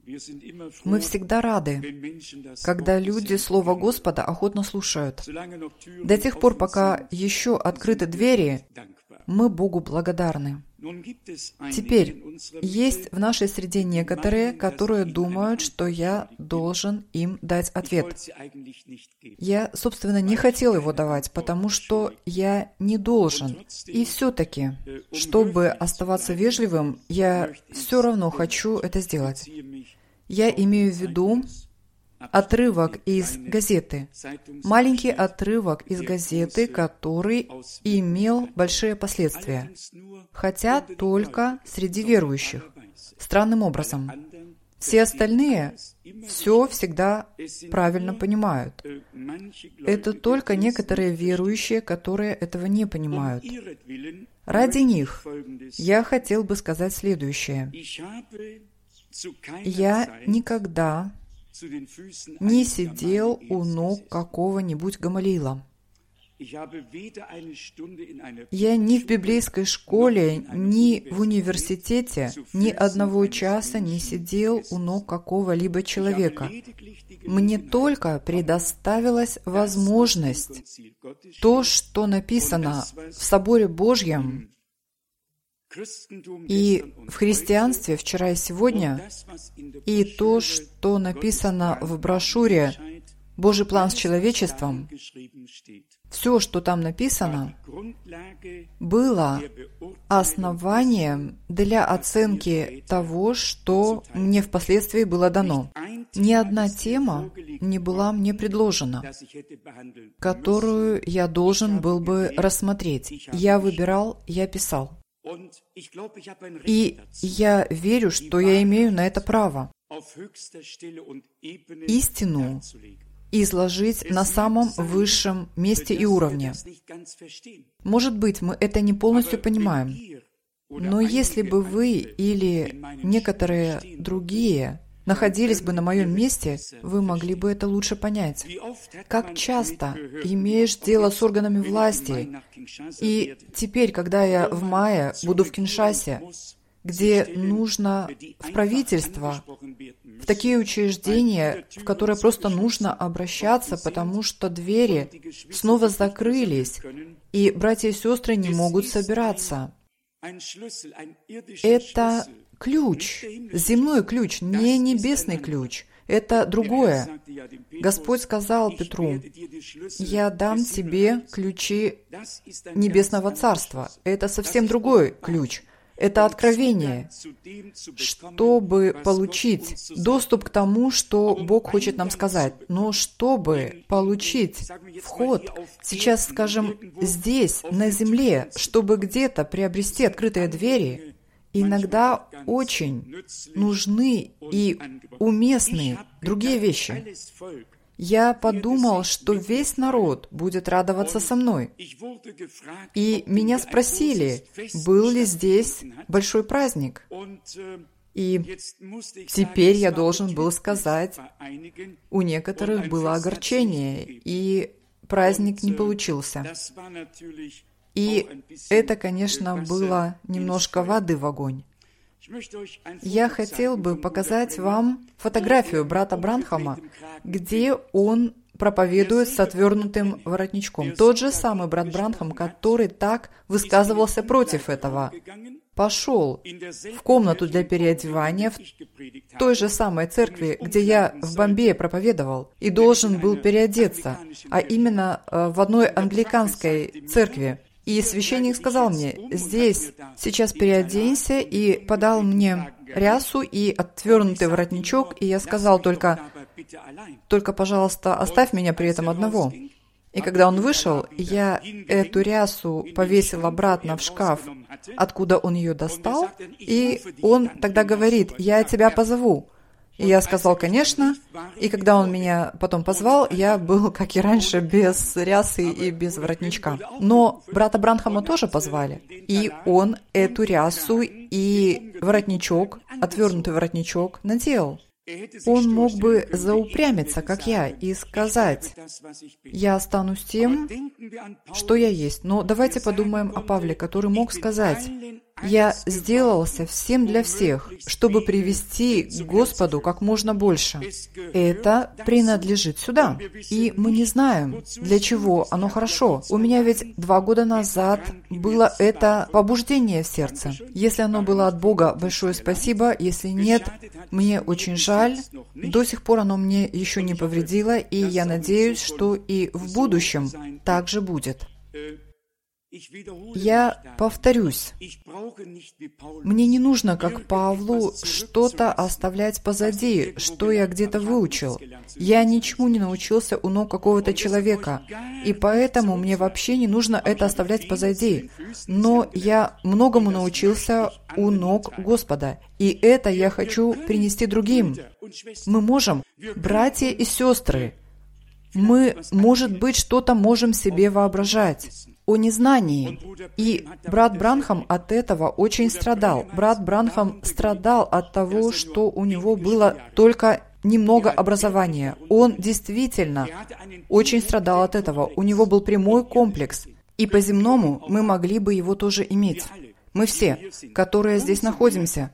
Мы всегда рады, когда люди Слово Господа охотно слушают. До тех пор, пока еще открыты двери, мы Богу благодарны. Теперь, есть в нашей среде некоторые, которые думают, что я должен им дать ответ. Я, собственно, не хотел его давать, потому что я не должен. И все-таки, чтобы оставаться вежливым, я все равно хочу это сделать. Я имею в виду отрывок из газеты. Маленький отрывок из газеты, который имел большие последствия. Хотя только среди верующих. Странным образом. Все остальные все всегда правильно понимают. Это только некоторые верующие, которые этого не понимают. Ради них я хотел бы сказать следующее. Я никогда не сидел у ног какого-нибудь Гамалиила. Я ни в библейской школе, ни в университете ни одного часа не сидел у ног какого-либо человека. Мне только предоставилась возможность то, что написано в Соборе Божьем и в христианстве вчера и сегодня, и то, что написано в брошюре «Божий план с человечеством», все, что там написано, было основанием для оценки того, что мне впоследствии было дано. Ни одна тема не была мне предложена, которую я должен был бы рассмотреть. Я выбирал, я писал. И я верю, что я имею на это право. Истину изложить на самом высшем месте и уровне. Может быть, мы это не полностью понимаем, но если бы вы или некоторые другие находились бы на моем месте, вы могли бы это лучше понять. Как часто имеешь дело с органами власти, и теперь, когда я в мае буду в Киншасе, где нужно в правительство, в такие учреждения, в которые просто нужно обращаться, потому что двери снова закрылись, и братья и сестры не могут собираться. Это ключ, земной ключ, не небесный ключ. Это другое. Господь сказал Петру: «Я дам тебе ключи Небесного Царства». Это совсем другой ключ. Это откровение, чтобы получить доступ к тому, что Бог хочет нам сказать. Но чтобы получить вход, сейчас, скажем, здесь, на земле, чтобы где-то приобрести открытые двери, иногда очень нужны и уместны другие вещи. Я подумал, что весь народ будет радоваться со мной. И меня спросили, был ли здесь большой праздник. И теперь я должен был сказать, у некоторых было огорчение, и праздник не получился. И это, конечно, было немножко воды в огонь. Я хотел бы показать вам фотографию брата Бранхама, где он проповедует с отвернутым воротничком. Тот же самый брат Бранхам, который так высказывался против этого, пошел в комнату для переодевания в той же самой церкви, где я в Бомбее проповедовал, и должен был переодеться, а именно в одной англиканской церкви. И священник сказал мне: «Здесь сейчас переоденься», и подал мне рясу и отвернутый воротничок, и я сказал только, пожалуйста, оставь меня при этом одного. И когда он вышел, я эту рясу повесил обратно в шкаф, откуда он ее достал, и он тогда говорит: «Я тебя позову». И я сказал: «Конечно». И когда он меня потом позвал, я был, как и раньше, без рясы и без воротничка. Но брата Бранхама тоже позвали. И он эту рясу и воротничок, отвернутый воротничок, надел. Он мог бы заупрямиться, как я, и сказать: «Я останусь тем, что я есть». Но давайте подумаем о Павле, который мог сказать: Я сделался всем для всех, чтобы привести к Господу как можно больше. Это принадлежит сюда. И мы не знаем, для чего оно хорошо. У меня ведь 2 года назад было это побуждение в сердце. Если оно было от Бога, большое спасибо. Если нет, мне очень жаль. До сих пор оно мне еще не повредило, и я надеюсь, что и в будущем так же будет. Я повторюсь, мне не нужно, как Павлу, что-то оставлять позади, что я где-то выучил. Я ничему не научился у ног какого-то человека, и поэтому мне вообще не нужно это оставлять позади. Но я многому научился у ног Господа, и это я хочу принести другим. Мы можем, братья и сестры, мы, может быть, что-то можем себе воображать о незнании. И брат Бранхам от этого очень страдал. Брат Бранхам страдал от того, что у него было только немного образования. Он действительно очень страдал от этого. У него был прямой комплекс. И по-земному мы могли бы его тоже иметь. Мы все, которые здесь находимся.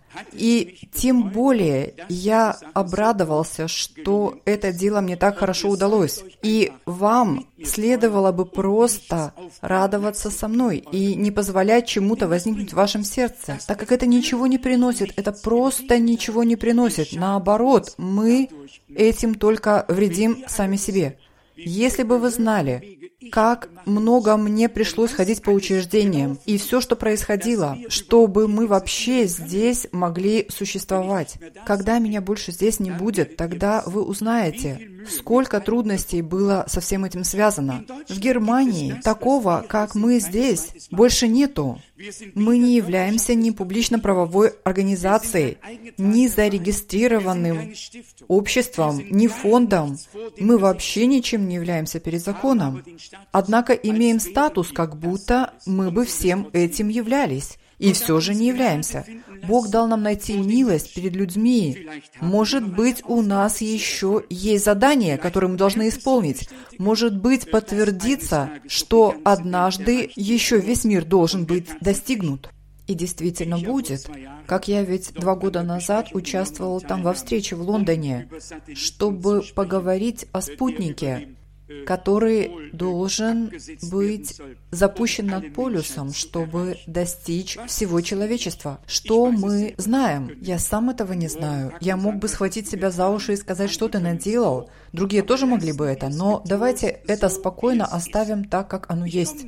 И тем более я обрадовался, что это дело мне так хорошо удалось. И вам следовало бы просто радоваться со мной и не позволять чему-то возникнуть в вашем сердце, так как это ничего не приносит, это просто ничего не приносит. Наоборот, мы этим только вредим сами себе. Если бы вы знали, как много мне пришлось ходить по учреждениям, и все, что происходило, чтобы мы вообще здесь могли существовать. Когда меня больше здесь не будет, тогда вы узнаете, сколько трудностей было со всем этим связано. В Германии такого, как мы здесь, больше нету. Мы не являемся ни публично-правовой организацией, ни зарегистрированным обществом, ни фондом. Мы вообще ничем не являемся перед законом. Однако имеем статус, как будто мы бы всем этим являлись. И все же не являемся. Бог дал нам найти милость перед людьми. Может быть, у нас еще есть задание, которое мы должны исполнить. Может быть, подтвердится, что однажды еще весь мир должен быть достигнут. И действительно будет. Как я ведь 2 года назад участвовал там во встрече в Лондоне, чтобы поговорить о спутнике, который должен быть запущен над полюсом, чтобы достичь всего человечества. Что мы знаем? Я сам этого не знаю. Я мог бы схватить себя за уши и сказать, что ты наделал. Другие тоже могли бы это, но давайте это спокойно оставим так, как оно есть.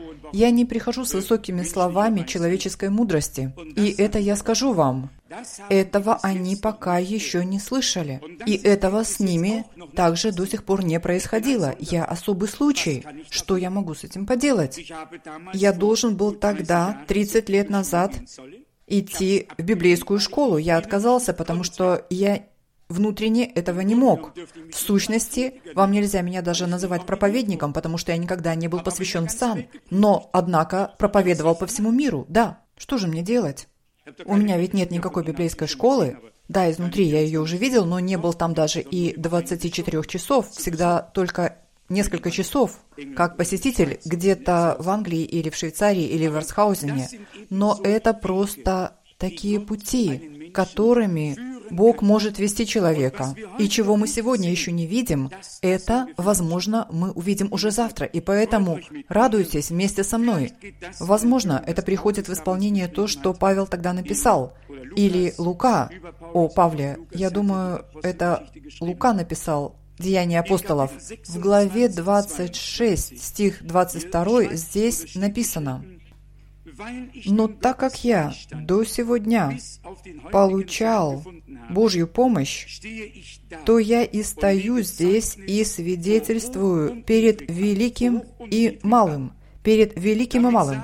Я не прихожу с высокими словами человеческой мудрости, и это я скажу вам. Этого они пока еще не слышали, и этого с ними также до сих пор не происходило. Я особый случай. Что я могу с этим поделать? Я должен был тогда, 30 лет назад, идти в библейскую школу. Я отказался, потому что я внутренне этого не мог. В сущности, вам нельзя меня даже называть проповедником, потому что я никогда не был посвящен в сан. Но, однако, проповедовал по всему миру. Да, что же мне делать? У меня ведь нет никакой библейской школы. Да, изнутри я ее уже видел, но не был там даже и 24 часов, всегда только несколько часов, как посетитель где-то в Англии или в Швейцарии или в Эрцхаузене. Но это просто такие пути, которыми Бог может вести человека. И чего мы сегодня еще не видим, это, возможно, мы увидим уже завтра. И поэтому радуйтесь вместе со мной. Возможно, это приходит в исполнение то, что Павел тогда написал. Или Лука о Павле. Я думаю, это Лука написал «Деяния апостолов». В главе 26, стих 22, здесь написано: «Но так как я до сего дня получал Божью помощь, то я и стою здесь и свидетельствую перед великим и малым, перед великим и малым.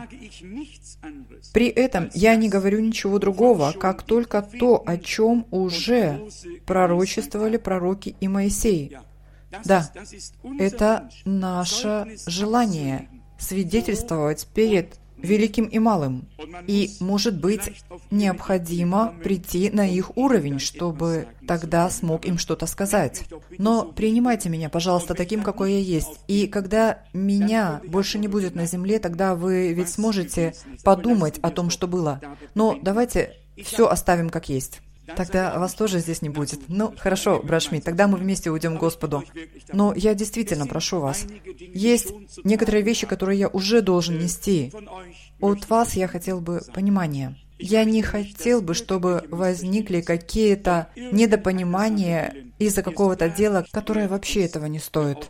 При этом я не говорю ничего другого, как только то, о чем уже пророчествовали пророки и Моисей». Да, это наше желание свидетельствовать перед великим и малым. И, может быть, необходимо прийти на их уровень, чтобы тогда смог им что-то сказать. Но принимайте меня, пожалуйста, таким, какой я есть. И когда меня больше не будет на земле, тогда вы ведь сможете подумать о том, что было. Но давайте все оставим как есть. Тогда вас тоже здесь не будет. Ну, хорошо, брат Шмидт, тогда мы вместе уйдем к Господу. Но я действительно прошу вас. Есть некоторые вещи, которые я уже должен нести. От вас я хотел бы понимания. Я не хотел бы, чтобы возникли какие-то недопонимания из-за какого-то дела, которое вообще этого не стоит.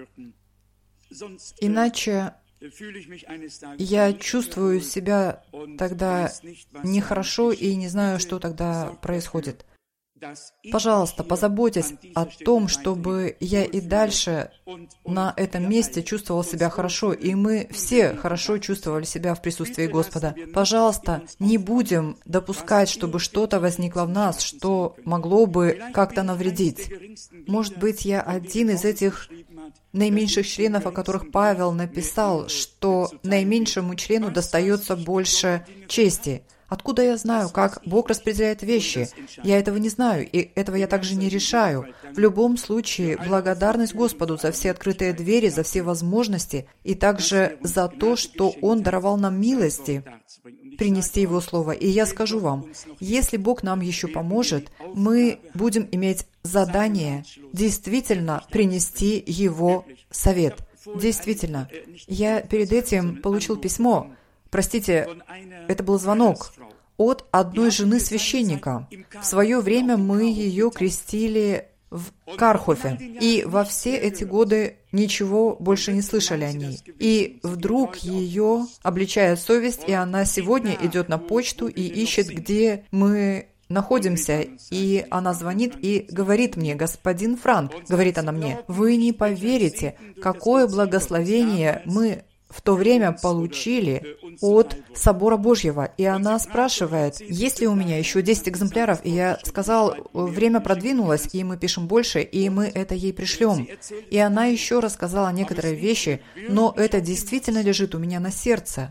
Иначе я чувствую себя тогда нехорошо и не знаю, что тогда происходит. Пожалуйста, позаботьтесь о том, чтобы я и дальше на этом месте чувствовал себя хорошо, и мы все хорошо чувствовали себя в присутствии Господа. Пожалуйста, не будем допускать, чтобы что-то возникло в нас, что могло бы как-то навредить. Может быть, я один из этих наименьших членов, о которых Павел написал, что наименьшему члену достается больше чести. Откуда я знаю, как Бог распределяет вещи? Я этого не знаю, и этого я также не решаю. В любом случае, благодарность Господу за все открытые двери, за все возможности, и также за то, что Он даровал нам милости принести Его Слово. И я скажу вам, если Бог нам еще поможет, мы будем иметь задание действительно принести Его совет. Действительно. Я перед этим получил письмо. Простите, это был звонок от одной жены священника. В свое время мы ее крестили в Кархофе, и во все эти годы ничего больше не слышали о ней. И вдруг ее обличает совесть, и она сегодня идет на почту и ищет, где мы находимся, и она звонит и говорит мне: «Господин Франк», говорит она мне, «вы не поверите, какое благословение мы в то время получили от Собора Божьего». И она спрашивает, есть ли у меня еще 10 экземпляров. И я сказал, время продвинулось, и мы пишем больше, и мы это ей пришлем. И она еще рассказала некоторые вещи, но это действительно лежит у меня на сердце.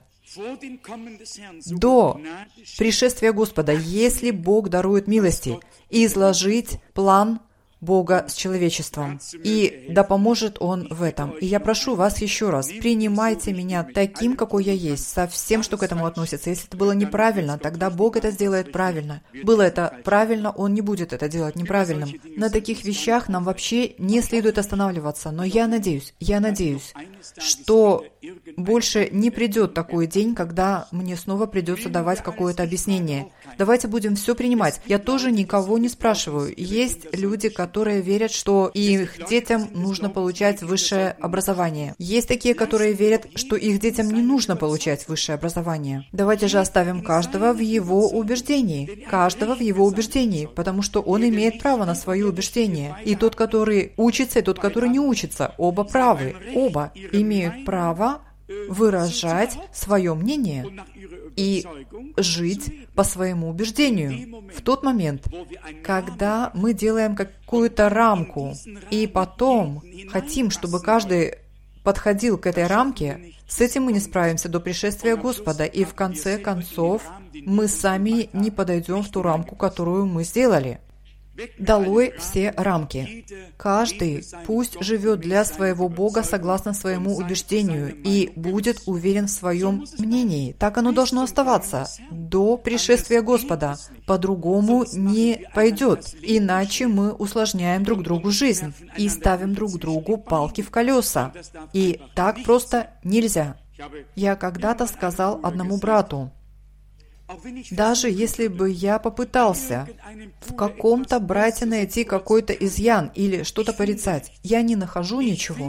До пришествия Господа, если Бог дарует милости, изложить план Бога с человечеством. И да поможет Он в этом. И я прошу вас еще раз, принимайте меня таким, какой я есть, со всем, что к этому относится. Если это было неправильно, тогда Бог это сделает правильно. Было это правильно, Он не будет это делать неправильным. На таких вещах нам вообще не следует останавливаться. Но я надеюсь, что больше не придет такой день, когда мне снова придется давать какое-то объяснение. Давайте будем все принимать. Я тоже никого не спрашиваю. Есть люди, которые верят, что их детям нужно получать высшее образование. Есть такие, которые верят, что их детям не нужно получать высшее образование. Давайте же оставим каждого в его убеждении. Потому что он имеет право на свое убеждение. И тот, который учится, и тот, который не учится. Оба правы. Оба имеют право выражать свое мнение и жить по своему убеждению. В тот момент, когда мы делаем какую-то рамку, и потом хотим, чтобы каждый подходил к этой рамке, с этим мы не справимся до пришествия Господа, и в конце концов мы сами не подойдем в ту рамку, которую мы сделали. Долой все рамки. Каждый пусть живет для своего Бога согласно своему убеждению и будет уверен в своем мнении. Так оно должно оставаться до пришествия Господа. По-другому не пойдет, иначе мы усложняем друг другу жизнь и ставим друг другу палки в колеса. И так просто нельзя. Я когда-то сказал одному брату, даже если бы я попытался в каком-то брате найти какой-то изъян или что-то порицать, я не нахожу ничего.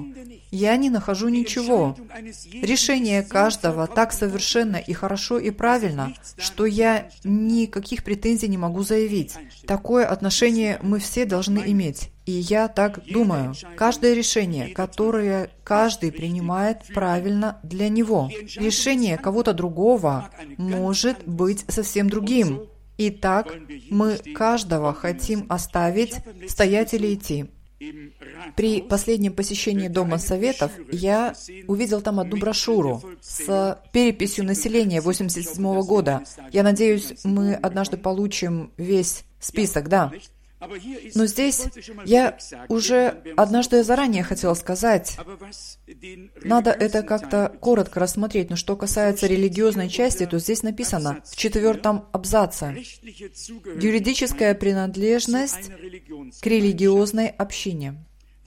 Решение каждого так совершенно и хорошо и правильно, что я никаких претензий не могу заявить. Такое отношение мы все должны иметь. И я так думаю. Каждое решение, которое каждый принимает правильно для него. Решение кого-то другого может быть совсем другим. Итак, мы каждого хотим оставить, стоять или идти. При последнем посещении Дома Советов я увидел там одну брошюру с переписью населения 1987 года. Я надеюсь, мы однажды получим весь список, да. Но здесь я уже однажды заранее хотел сказать, надо это как-то коротко рассмотреть, но что касается религиозной части, то здесь написано в 4 абзаце: юридическая принадлежность к религиозной общине.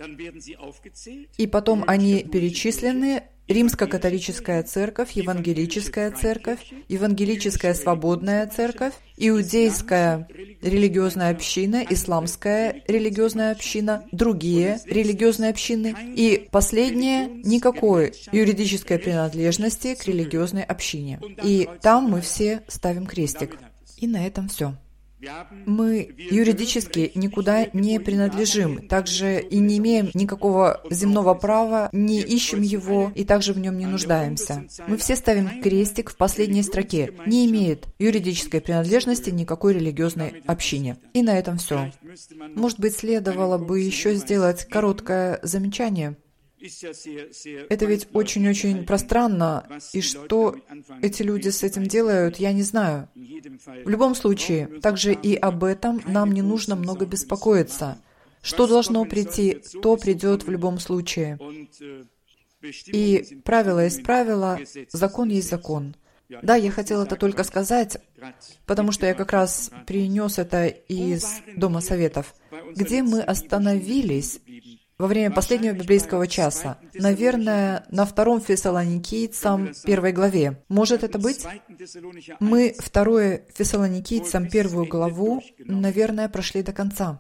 И потом они перечислены: Римско-католическая церковь, Евангелическая церковь, Евангелическая свободная церковь, Иудейская религиозная община, Исламская религиозная община, другие религиозные общины, и последнее — никакой юридической принадлежности к религиозной общине. И там мы все ставим крестик. И на этом все. Мы юридически никуда не принадлежим, также и не имеем никакого земного права, не ищем его и также в нем не нуждаемся. Мы все ставим крестик в последней строке: не имеет юридической принадлежности никакой религиозной общине. И на этом все. Может быть, следовало бы еще сделать короткое замечание. Это ведь очень-очень пространно, и что эти люди с этим делают, я не знаю. В любом случае, также и об этом нам не нужно много беспокоиться. Что должно прийти, то придет в любом случае. И правило есть правило, закон есть закон. Да, я хотел это только сказать, потому что я как раз принес это из Дома Советов, где мы остановились во время последнего библейского часа. Наверное, на 2 Фессалоникийцам 1 главе. Может это быть? Мы 2 Фессалоникийцам 1 главу, наверное, прошли до конца.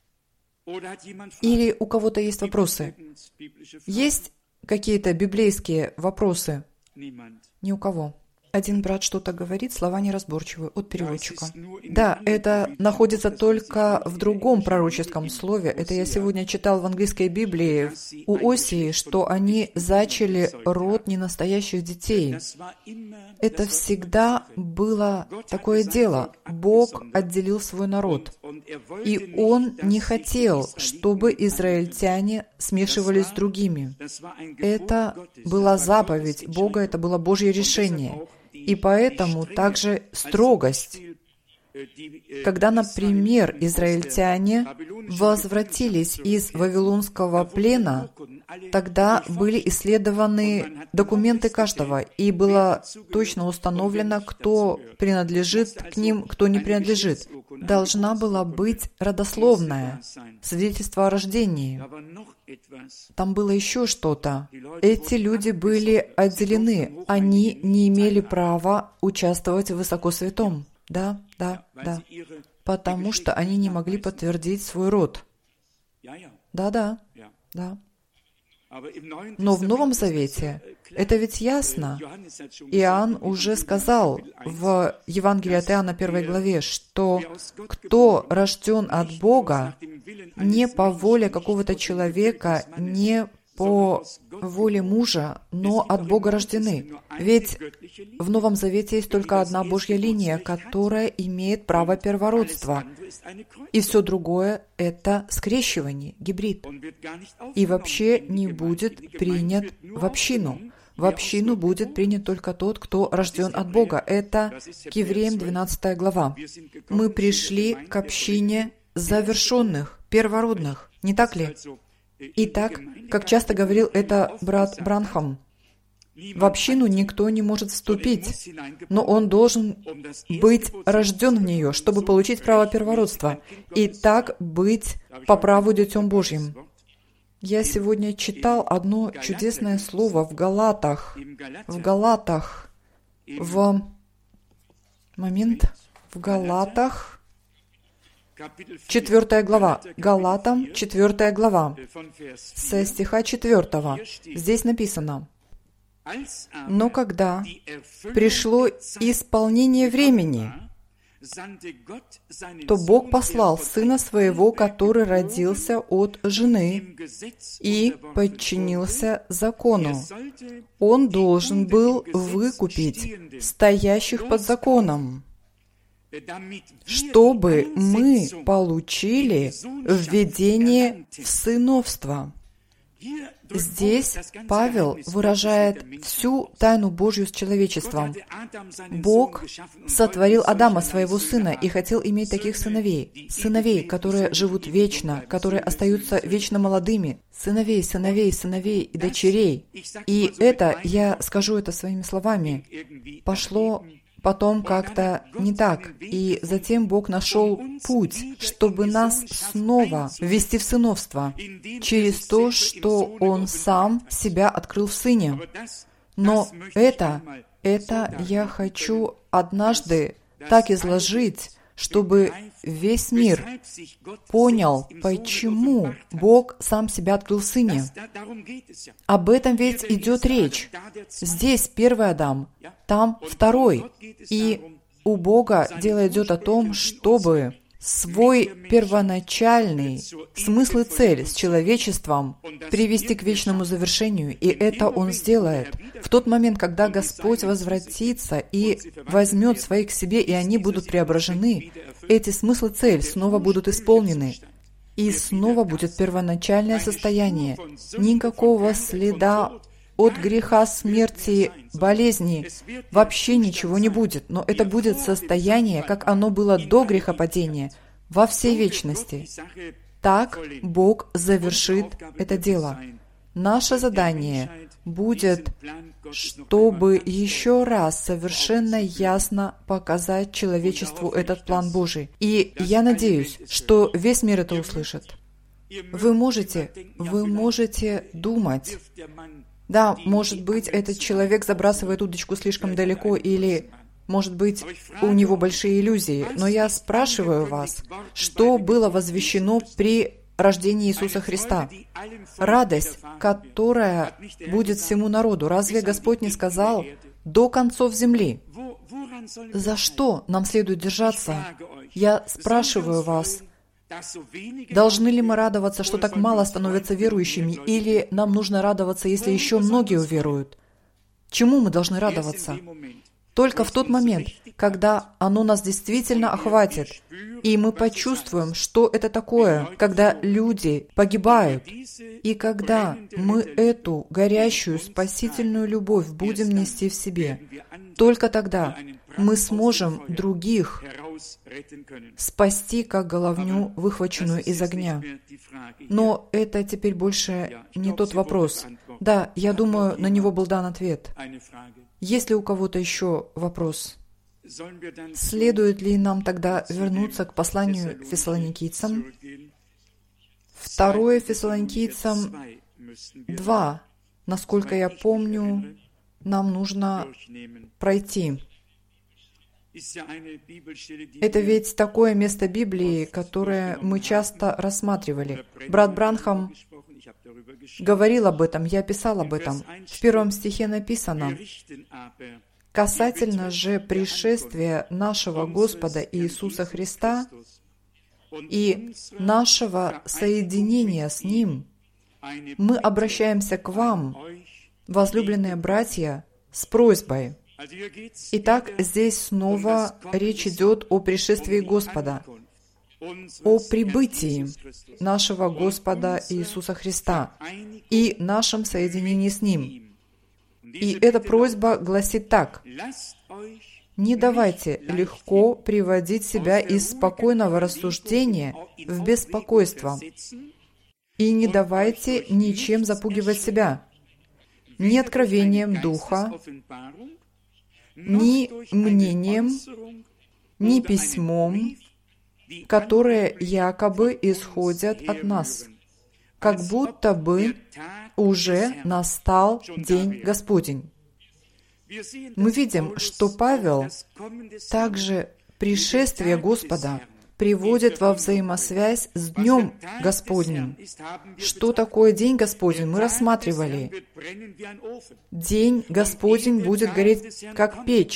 Или у кого-то есть вопросы? Есть какие-то библейские вопросы? Ни у кого. Один брат что-то говорит, слова неразборчивые, от переводчика. Да, это находится только в другом пророческом слове. Это я сегодня читал в английской Библии у Осии, что они зачали род ненастоящих детей. Это всегда было такое дело. Бог отделил свой народ. И Он не хотел, чтобы израильтяне смешивались с другими. Это была заповедь Бога, это было Божье решение. И поэтому также строгость. Когда, например, израильтяне возвратились из Вавилонского плена, тогда были исследованы документы каждого, и было точно установлено, кто принадлежит к ним, кто не принадлежит. Должна была быть родословная, свидетельство о рождении. Там было еще что-то. Эти люди были отделены, они не имели права участвовать в высокосвятом. Да. Потому что они не могли подтвердить свой род. Да. Но в Новом Завете это ведь ясно. Иоанн уже сказал в Евангелии от Иоанна 1 главе, что кто рожден от Бога не по воле какого-то человека, не по воле мужа, но от Бога рождены. Ведь в Новом Завете есть только одна Божья линия, которая имеет право первородства. И все другое — это скрещивание, гибрид. И вообще не будет принят в общину. В общину будет принят только тот, кто рожден от Бога. Это к Евреям 12 глава. Мы пришли к общине завершенных, первородных. Не так ли? Итак, как часто говорил это брат Бранхам, в общину никто не может вступить, но он должен быть рожден в нее, чтобы получить право первородства, и так быть по праву детем Божьим. Я сегодня читал одно чудесное слово в Галатах. В Галатах. 4 глава. Галатам, 4 глава. Со стиха 4. Здесь написано: «Но когда пришло исполнение времени, то Бог послал Сына Своего, который родился от жены и подчинился закону. Он должен был выкупить стоящих под законом». чтобы мы получили введение в сыновство. Здесь Павел выражает всю тайну Божью с человечеством. Бог сотворил Адама, своего сына, и хотел иметь таких сыновей. Сыновей, которые живут вечно, которые остаются вечно молодыми. Сыновей и дочерей. И это, я скажу это своими словами, пошло потом как-то не так. И затем Бог нашел путь, чтобы нас снова ввести в сыновство через то, что Он сам себя открыл в Сыне. Но это я хочу однажды так изложить, чтобы весь мир понял, почему Бог сам себя открыл в Сыне. Об этом ведь идет речь. Здесь первый Адам, там второй. И у Бога дело идет о том, чтобы свой первоначальный смысл и цель с человечеством привести к вечному завершению, и это Он сделает. В тот момент, когда Господь возвратится и возьмет своих к себе, и они будут преображены, эти смысл и цель снова будут исполнены. И снова будет первоначальное состояние. Никакого следа от греха, смерти, болезни, вообще ничего не будет. Но это будет состояние, как оно было до грехопадения, во всей вечности. Так Бог завершит это дело. Наше задание будет, чтобы еще раз совершенно ясно показать человечеству этот план Божий. И я надеюсь, что весь мир это услышит. Вы можете думать, да, может быть, этот человек забрасывает удочку слишком далеко, или, может быть, у него большие иллюзии. Но я спрашиваю вас, что было возвещено при рождении Иисуса Христа? Радость, которая будет всему народу. Разве Господь не сказал «до концов земли»? За что нам следует держаться? Я спрашиваю вас, должны ли мы радоваться, что так мало становятся верующими, или нам нужно радоваться, если еще многие уверуют? Чему мы должны радоваться? Только в тот момент, когда оно нас действительно охватит, и мы почувствуем, что это такое, когда люди погибают, и когда мы эту горящую спасительную любовь будем нести в себе, только тогда мы сможем других спасти, как головню, выхваченную из огня. Но это теперь больше не тот вопрос. Да, я думаю, на него был дан ответ. Есть ли у кого-то еще вопрос? Следует ли нам тогда вернуться к посланию Фессалоникийцам? 2 Фессалоникийцам 2, насколько я помню, нам нужно пройти. Это ведь такое место Библии, которое мы часто рассматривали. Брат Бранхам говорил об этом, я писал об этом. В 1 стихе написано: «Касательно же пришествия нашего Господа Иисуса Христа и нашего соединения с Ним, мы обращаемся к вам, возлюбленные братья, с просьбой». Итак, здесь снова речь идет о пришествии Господа, о прибытии нашего Господа Иисуса Христа и нашем соединении с Ним. И эта просьба гласит так: «Не давайте легко приводить себя из спокойного рассуждения в беспокойство, и не давайте ничем запугивать себя, ни откровением Духа, ни мнением, ни письмом, которые якобы исходят от нас, как будто бы уже настал день Господень». Мы видим, что Павел также пришествие Господа приводит во взаимосвязь с Днем Господним. Что такое День Господень, мы рассматривали. День Господень будет гореть, как печь,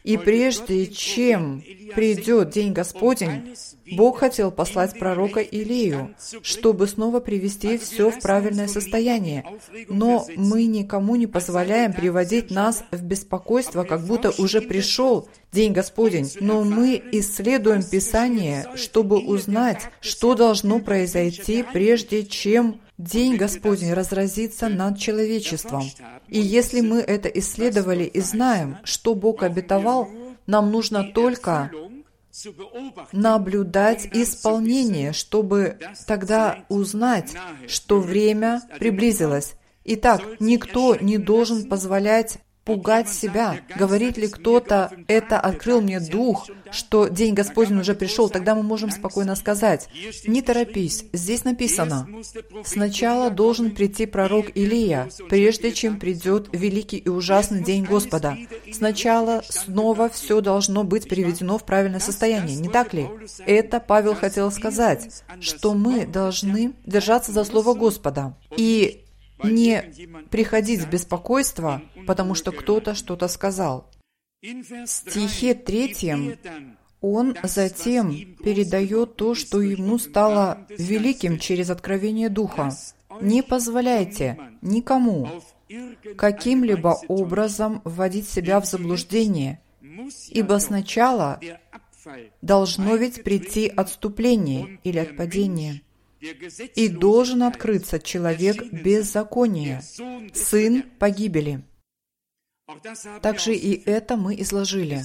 И прежде чем придет день Господень, Бог хотел послать пророка Илию, чтобы снова привести все в правильное состояние. Но мы никому не позволяем приводить нас в беспокойство, как будто уже пришел день Господень. Но мы исследуем Писание, чтобы узнать, что должно произойти, прежде чем день Господень разразится над человечеством. И если мы это исследовали и знаем, что Бог обетовал, нам нужно только наблюдать исполнение, чтобы тогда узнать, что время приблизилось. Итак, никто не должен позволять пугать себя. Говорит ли кто-то, это открыл мне Дух, что день Господень уже пришел, тогда мы можем спокойно сказать, не торопись, здесь написано, сначала должен прийти пророк Илия, прежде чем придет великий и ужасный день Господа. Сначала снова все должно быть приведено в правильное состояние, не так ли? Это Павел хотел сказать, что мы должны держаться за слово Господа и не приходить в беспокойство, потому что кто-то что-то сказал. В стихе 3 он затем передает то, что ему стало великим через откровение Духа. Не позволяйте никому каким-либо образом вводить себя в заблуждение, ибо сначала должно ведь прийти отступление или отпадение. И должен открыться человек беззакония, сын погибели. Также и это мы изложили.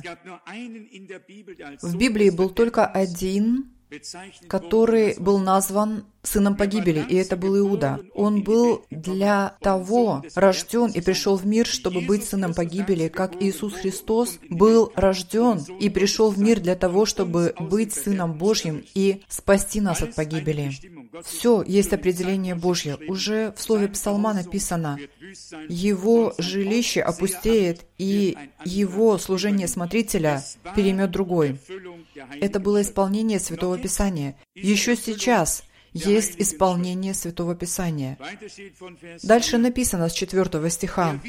В Библии был только один, который был назван сыном погибели, и это был Иуда. Он был для того рожден и пришел в мир, чтобы быть сыном погибели, как Иисус Христос был рожден и пришел в мир для того, чтобы быть Сыном Божьим и спасти нас от погибели. Все есть определение Божье. Уже в слове Псалма написано, «Его жилище опустеет, и его служение смотрителя переймет другой». Это было исполнение Святого Писания. Еще сейчас есть исполнение Святого Писания. Дальше написано с 4 стиха.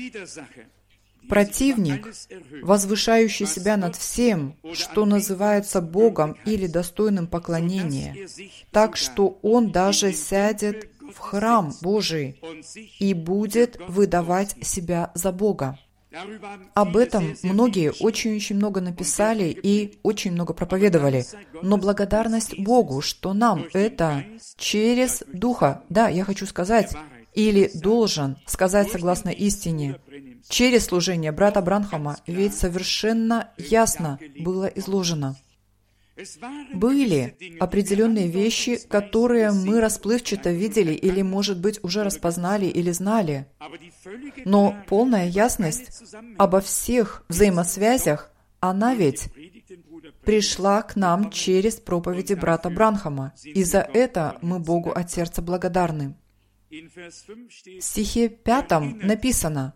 «Противник, возвышающий себя над всем, что называется Богом или достойным поклонения, так что он даже сядет в храм Божий и будет выдавать себя за Бога». Об этом многие очень много написали и очень много проповедовали. Но благодарность Богу, что нам это через Духа, да, я хочу сказать, или должен сказать согласно истине, через служение брата Бранхама, ведь совершенно ясно было изложено. Были определенные вещи, которые мы расплывчато видели или, может быть, уже распознали или знали. Но полная ясность обо всех взаимосвязях, она ведь пришла к нам через проповеди брата Бранхама. И за это мы Богу от сердца благодарны. В стихе 5 написано: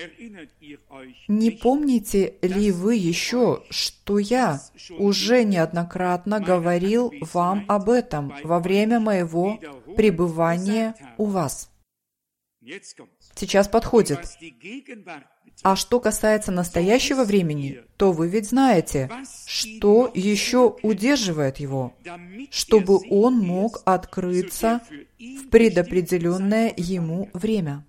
«Не помните ли вы еще, что я уже неоднократно говорил вам об этом во время моего пребывания у вас?» Сейчас подходит. А что касается настоящего времени, то вы ведь знаете, что еще удерживает его, чтобы он мог открыться в предопределенное ему время.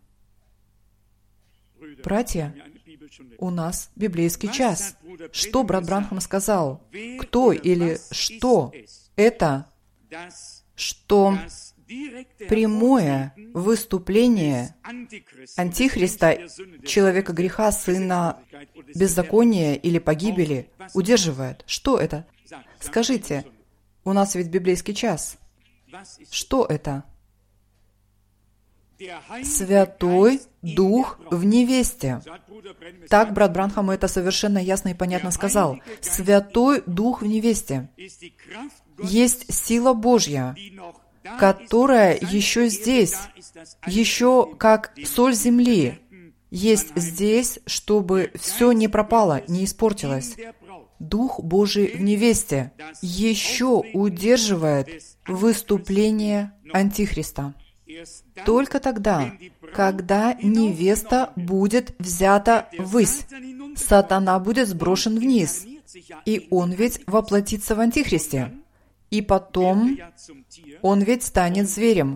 Братья, у нас библейский час. Что брат Бранхам сказал? Кто или что это? Что прямое выступление Антихриста, человека греха, сына беззакония или погибели удерживает. Что это? Скажите, у нас ведь библейский час. Что это? Святой Дух в невесте. Так брат Бранхам это совершенно ясно и понятно сказал. Святой Дух в невесте. Есть сила Божья, которая еще здесь, еще как соль земли, есть здесь, чтобы все не пропало, не испортилось. Дух Божий в невесте еще удерживает выступление Антихриста. Только тогда, когда невеста будет взята ввысь. Сатана будет сброшен вниз, и он ведь воплотится в Антихристе. И потом он ведь станет зверем,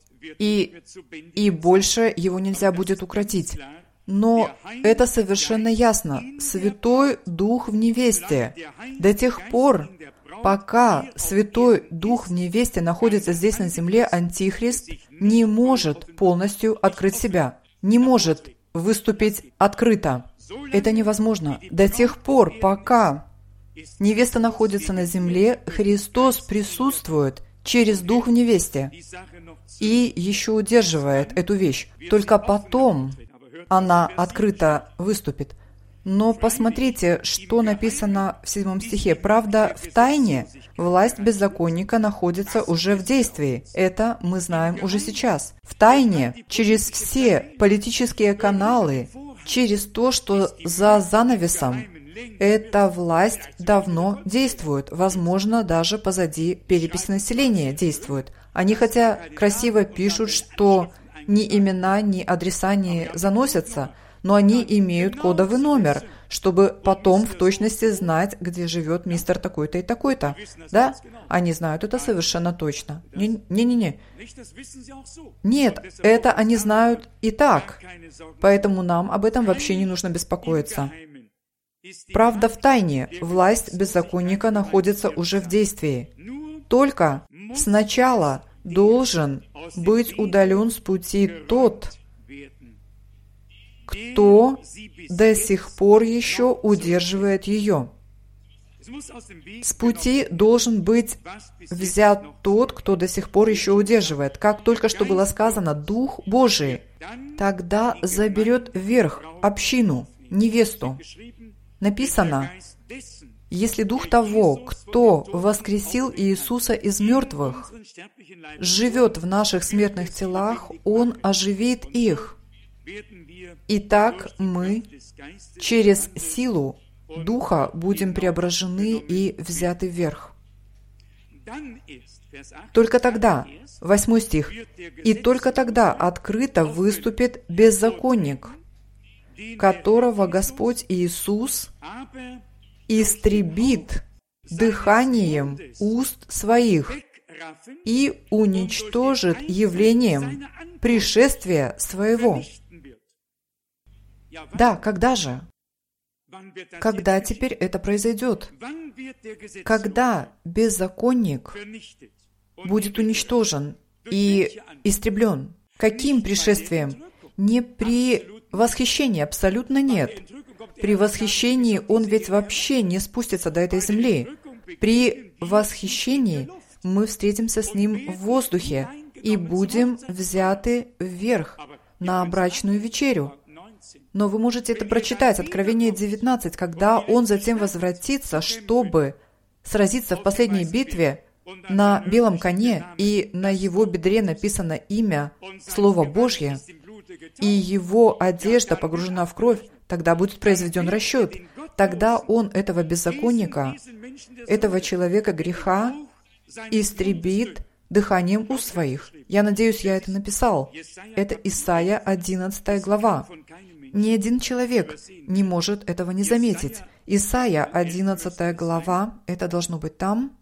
и больше его нельзя будет укротить. Но это совершенно ясно. Святой Дух в невесте. До тех пор, пока Святой Дух в невесте находится здесь на земле, Антихрист не может полностью открыть себя, не может выступить открыто. Это невозможно. До тех пор, пока невеста находится на земле, Христос присутствует через Дух в невесте и еще удерживает эту вещь. Только потом она открыто выступит. Но посмотрите, что написано в 7 стихе. «Правда, в тайне власть беззаконника находится уже в действии». Это мы знаем уже сейчас. В тайне, через все политические каналы, через то, что за занавесом, эта власть давно действует. Возможно, даже позади переписи населения действует. Они хотя красиво пишут, что ни имена, ни адреса не заносятся, но они имеют кодовый номер, чтобы потом в точности знать, где живет мистер такой-то и такой-то. Да, они знают это совершенно точно. Не-не-не. Нет, это они знают и так. Поэтому нам об этом вообще не нужно беспокоиться. Правда, в тайне власть беззаконника находится уже в действии. Только сначала должен быть удален с пути тот, кто до сих пор еще удерживает ее. С пути должен быть взят тот, кто до сих пор еще удерживает. Как только что было сказано, Дух Божий тогда заберет вверх общину, невесту. Написано, если Дух того, кто воскресил Иисуса из мертвых, живет в наших смертных телах, Он оживит их. Итак, мы через силу Духа будем преображены и взяты вверх. Только тогда, 8 стих, «И только тогда открыто выступит беззаконник, которого Господь Иисус истребит дыханием уст своих и уничтожит явлением пришествия своего». Да, когда же? Когда теперь это произойдет? Когда беззаконник будет уничтожен и истреблен? Каким пришествием? Не при восхищении, абсолютно нет. При восхищении он ведь вообще не спустится до этой земли. При восхищении мы встретимся с ним в воздухе и будем взяты вверх на брачную вечерю. Но вы можете это прочитать, Откровение 19, когда он затем возвратится, чтобы сразиться в последней битве на белом коне, и на его бедре написано имя, Слово Божье, и его одежда погружена в кровь, тогда будет произведен расчет. Тогда он этого беззаконника, этого человека греха истребит дыханием уст своих. Я надеюсь, я это написал. Это Исайя 11 глава. Ни один человек не может этого не заметить. Исайя 11 глава, это должно быть там,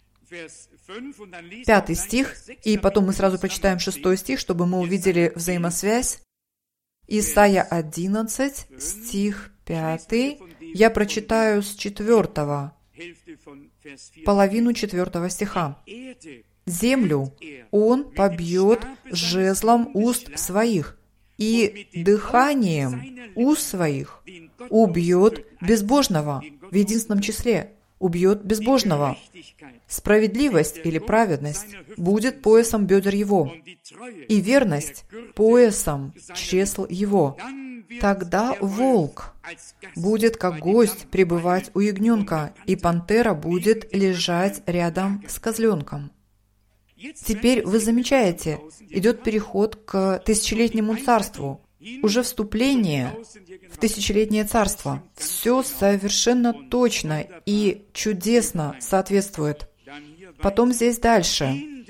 5 стих, и потом мы сразу прочитаем 6 стих, чтобы мы увидели взаимосвязь. Исайя 11, стих 5, я прочитаю с 4, половину 4 стиха. «Землю он побьет жезлом уст своих, и дыханием уст своих убьет безбожного», в единственном числе, убьет безбожного. Справедливость или праведность будет поясом бедер его, и верность поясом чресл его. Тогда волк будет как гость пребывать у ягненка, и пантера будет лежать рядом с козленком. Теперь вы замечаете, идет переход к тысячелетнему царству, уже вступление в тысячелетнее царство. Все совершенно точно и чудесно соответствует. Потом здесь дальше.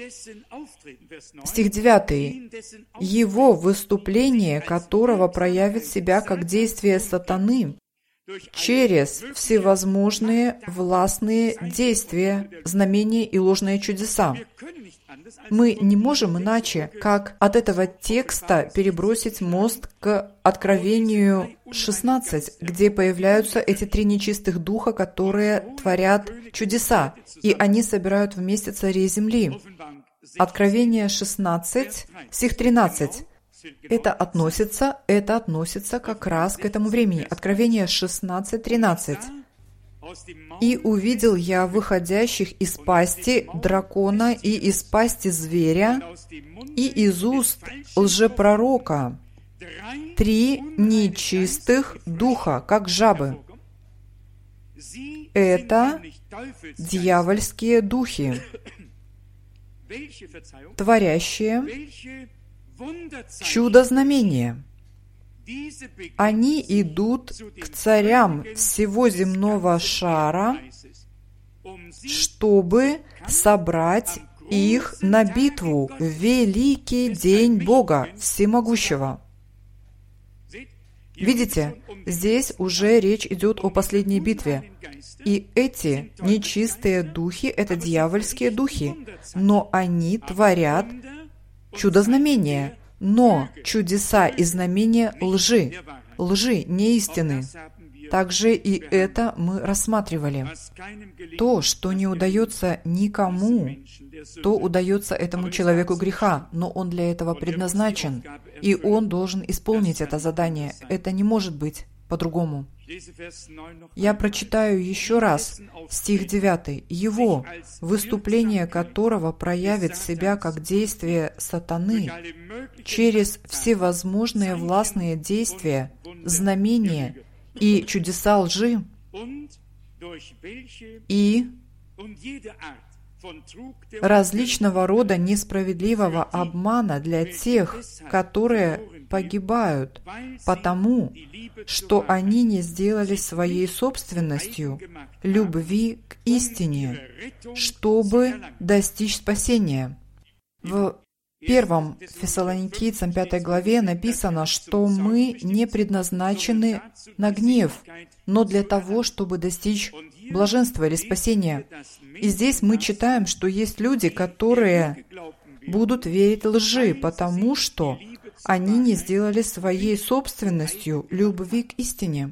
Стих 9. «Его выступление, которого проявит себя как действие сатаны, через всевозможные властные действия, знамения и ложные чудеса. Мы не можем иначе, как от этого текста перебросить мост к Откровению 16, где появляются эти 3 нечистых духа, которые творят чудеса, и они собирают вместе царей земли. Откровение 16, стих 13. Это относится как раз к этому времени. Откровение 16, 13. «И увидел я выходящих из пасти дракона и из пасти зверя и из уст лжепророка 3 нечистых духа, как жабы». Это дьявольские духи, творящие чудо-знамения. Они идут к царям всего земного шара, чтобы собрать их на битву в великий день Бога Всемогущего. Видите, здесь уже речь идет о последней битве. И эти нечистые духи – это дьявольские духи, но они творят чудо-знамения, но чудеса и знамения лжи, не истины. Также и это мы рассматривали. То, что не удается никому, то удается этому человеку греха, но он для этого предназначен, и он должен исполнить это задание. Это не может быть по-другому. Я прочитаю еще раз стих 9. «Его, выступление которого проявит себя как действие сатаны через всевозможные властные действия, знамения и чудеса лжи, и различного рода несправедливого обмана для тех, которые погибают, потому что они не сделали своей собственностью любви к истине, чтобы достичь спасения». В 1 Фессалоникийцам 5 главе написано, что мы не предназначены на гнев, но для того, чтобы достичь блаженства или спасения. И здесь мы читаем, что есть люди, которые будут верить лжи, потому что они не сделали своей собственностью любви к истине.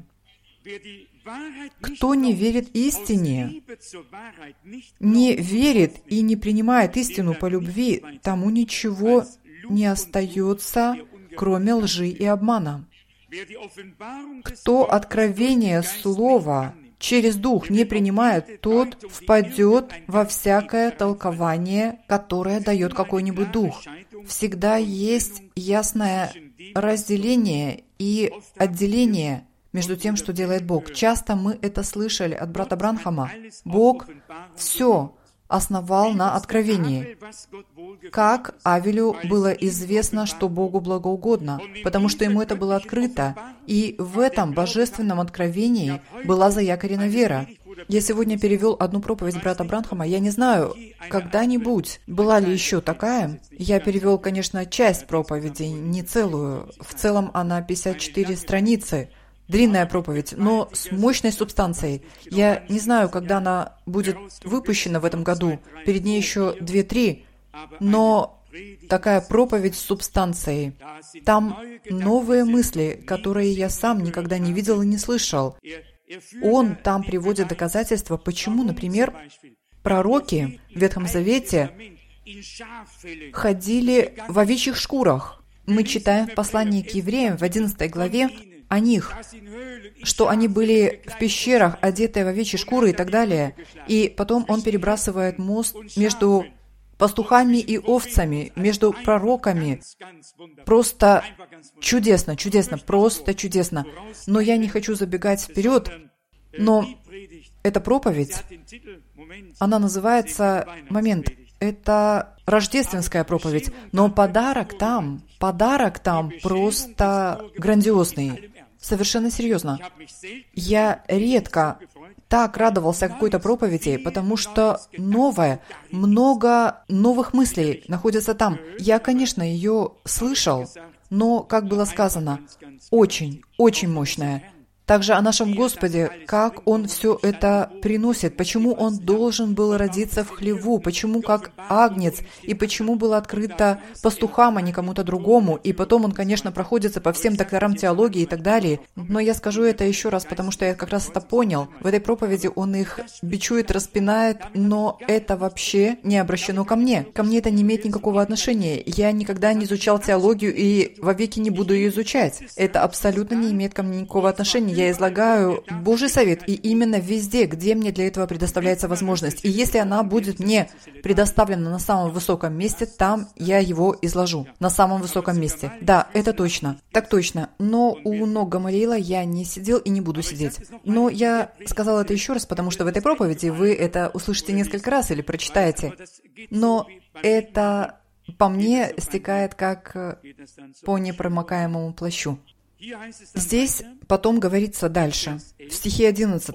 Кто не верит истине, не верит и не принимает истину по любви, тому ничего не остается, кроме лжи и обмана. Кто откровение слова через Дух не принимает, тот впадет во всякое толкование, которое дает какой-нибудь дух. Всегда есть ясное разделение и отделение между тем, что делает Бог. Часто мы это слышали от брата Бранхама. Бог все основал на откровении. Как Авелю было известно, что Богу благоугодно, потому что ему это было открыто, и в этом божественном откровении была заякорена вера. Я сегодня перевел одну проповедь брата Бранхама. Я не знаю, когда-нибудь была ли еще такая. Я перевел, конечно, часть проповеди, не целую. В целом она 54 страницы. Длинная проповедь, но с мощной субстанцией. Я не знаю, когда она будет выпущена в этом году. Перед ней еще 2-3. Но такая проповедь с субстанцией. Там новые мысли, которые я сам никогда не видел и не слышал. Он там приводит доказательства, почему, например, пророки в Ветхом Завете ходили в овечьих шкурах. Мы читаем в послании к евреям в 11 главе о них, что они были в пещерах, одетые в овечьи шкуры и так далее. И потом он перебрасывает мост между пастухами и овцами, между пророками. Просто чудесно, просто чудесно. Но я не хочу забегать вперед, но эта проповедь, она называется «Момент». Это рождественская проповедь, но подарок там просто грандиозный. Совершенно серьезно. Я редко так радовался какой-то проповеди, потому что много новых мыслей находится там. Я, конечно, ее слышал, но, как было сказано, очень, очень мощная. также о нашем Господе, как Он все это приносит, почему Он должен был родиться в хлеву, почему как агнец, и почему было открыто пастухам, а не кому-то другому, и потом Он, конечно, проходится по всем докторам теологии и так далее. Но я скажу это еще раз, потому что я как раз это понял. В этой проповеди Он их бичует, распинает, но это вообще не обращено ко мне. Ко мне это не имеет никакого отношения. Я никогда не изучал теологию и вовеки не буду ее изучать. Это абсолютно не имеет ко мне никакого отношения. Я излагаю Божий совет, и именно везде, где мне для этого предоставляется возможность. И если она будет мне предоставлена на самом высоком месте, там я его изложу. На самом высоком месте. Да, это точно. Так точно. Но у ног Гамалиила я не сидел и не буду сидеть. Но я сказал это еще раз, потому что в этой проповеди вы это услышите несколько раз или прочитаете. Но это по мне стекает как по непромокаемому плащу. Здесь потом говорится дальше, в стихе 11.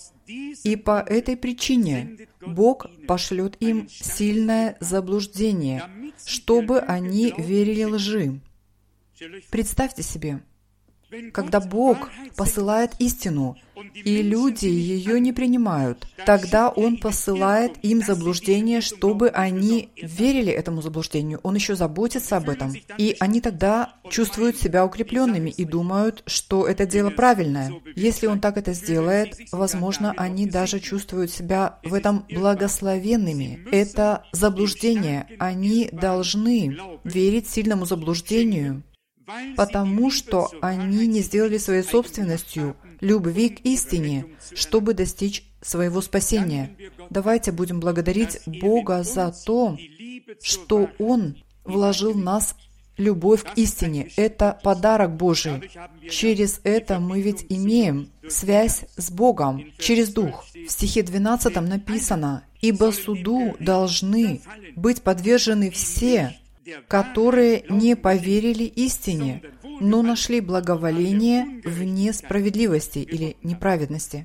«И по этой причине Бог пошлет им сильное заблуждение, чтобы они верили лжи». Представьте себе, когда Бог посылает истину, и люди ее не принимают, тогда Он посылает им заблуждение, чтобы они верили этому заблуждению. Он еще заботится об этом. И они тогда чувствуют себя укрепленными и думают, что это дело правильное. Если Он так это сделает, возможно, они даже чувствуют себя в этом благословенными. Это заблуждение. Они должны верить сильному заблуждению, потому что они не сделали своей собственностью любви к истине, чтобы достичь своего спасения. Давайте будем благодарить Бога за то, что Он вложил в нас любовь к истине. Это подарок Божий. Через это мы ведь имеем связь с Богом, через Дух. В стихе 12 написано: «Ибо суду должны быть подвержены все, которые не поверили истине, но нашли благоволение в несправедливости или неправедности».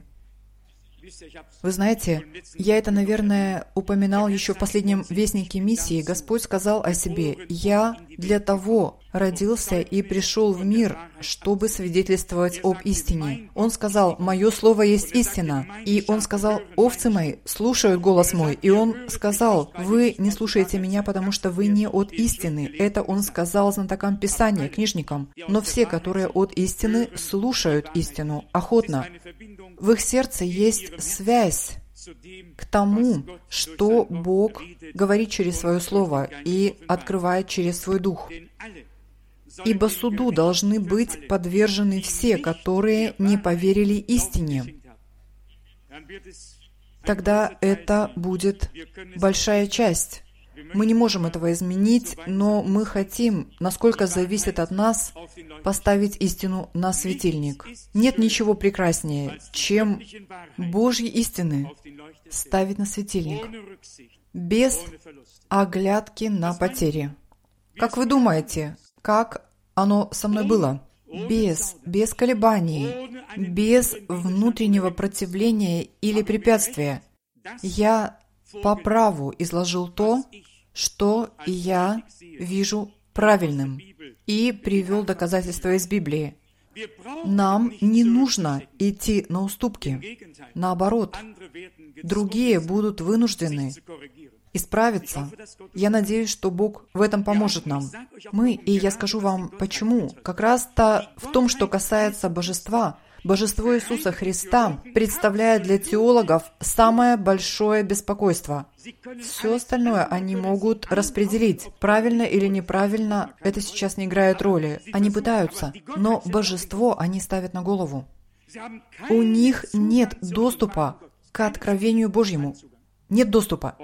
Вы знаете, я это, наверное, упоминал еще в последнем вестнике миссии. Господь сказал о себе: «Я для того родился и пришел в мир, чтобы свидетельствовать об истине». Он сказал: «Мое слово есть истина». И Он сказал: «Овцы мои слушают голос мой». И Он сказал: «Вы не слушаете меня, потому что вы не от истины». Это Он сказал знатокам Писания, книжникам. Но все, которые от истины, слушают истину охотно. В их сердце есть связь к тому, что Бог говорит через Свое Слово и открывает через Свой Дух. «Ибо суду должны быть подвержены все, которые не поверили истине». Тогда это будет большая часть. Мы не можем этого изменить, но мы хотим, насколько зависит от нас, поставить истину на светильник. Нет ничего прекраснее, чем Божьи истины ставить на светильник, без оглядки на потери. Как вы думаете, как оно со мной было? Без колебаний, без внутреннего противления или препятствия. Я по праву изложил то, что я вижу правильным, и привел доказательства из Библии. Нам не нужно идти на уступки. Наоборот, другие будут вынуждены исправиться. Я надеюсь, что Бог в этом поможет нам. И я скажу вам почему. Как раз-то в том, что касается божества, божество Иисуса Христа представляет для теологов самое большое беспокойство. Все остальное они могут распределить. Правильно или неправильно, это сейчас не играет роли. Они пытаются, но божество они ставят на голову. У них нет доступа к откровению Божьему. Нет доступа.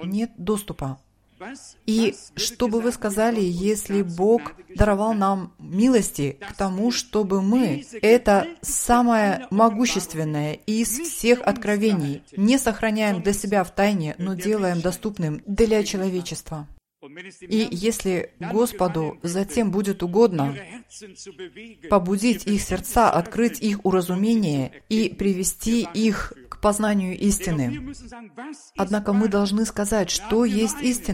И что бы вы сказали, если Бог даровал нам милости к тому, чтобы мы это самое могущественное из всех откровений не сохраняем для себя в тайне, но делаем доступным для человечества? И если Господу затем будет угодно побудить их сердца, открыть их уразумение и привести их к познанию истины. Однако мы должны сказать, что есть истина.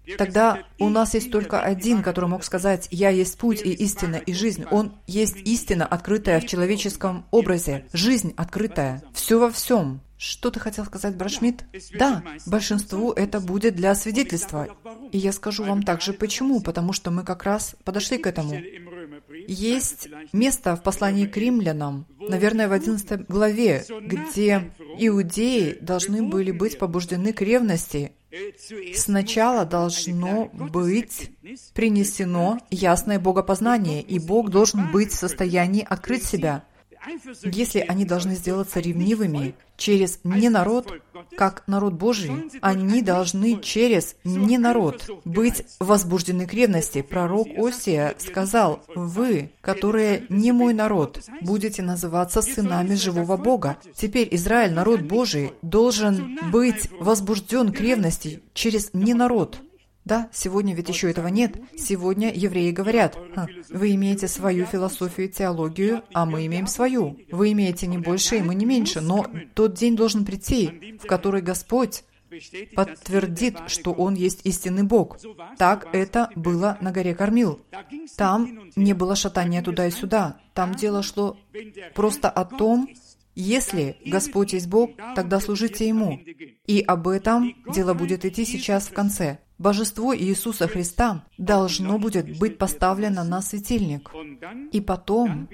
Тогда у нас есть только один, который мог сказать: «Я есть путь и истина и жизнь». Он есть истина, открытая в человеческом образе, жизнь открытая, все во всем. Что ты хотел сказать, брат Шмидт? Да, большинству это будет для свидетельства. И я скажу вам также почему, потому что мы как раз подошли к этому. Есть место в послании к римлянам, наверное, в 11 главе, где иудеи должны были быть побуждены к ревности. Сначала должно быть принесено ясное богопознание, и Бог должен быть в состоянии открыть себя. Если они должны сделаться ревнивыми через ненарод, как народ Божий, они должны через ненарод быть возбуждены к ревности. Пророк Осия сказал: «Вы, которые не мой народ, будете называться сынами живого Бога». Теперь Израиль, народ Божий, должен быть возбужден к ревности через ненарод. Да, сегодня ведь еще этого нет. Сегодня евреи говорят: «Вы имеете свою философию и теологию, а мы имеем свою. Вы имеете не больше, и мы не меньше». Но тот день должен прийти, в который Господь подтвердит, что Он есть истинный Бог. Так это было на горе Кармил. Там не было шатания туда и сюда. Там дело шло просто о том, если Господь есть Бог, тогда служите Ему. И об этом дело будет идти сейчас в конце. Божество Иисуса Христа должно будет быть поставлено на светильник. И потом,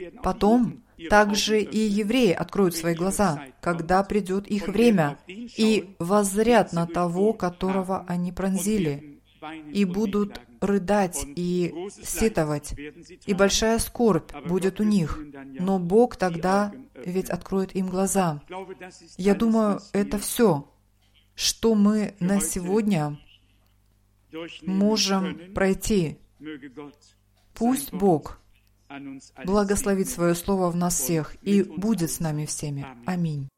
также и евреи откроют свои глаза, когда придет их время, и воззрят на того, которого они пронзили, и будут рыдать и сетовать, и большая скорбь будет у них. Но Бог тогда ведь откроет им глаза. Я думаю, это все, что мы на сегодня можем пройти. Пусть Бог благословит свое Слово в нас всех и будет с нами всеми. Аминь.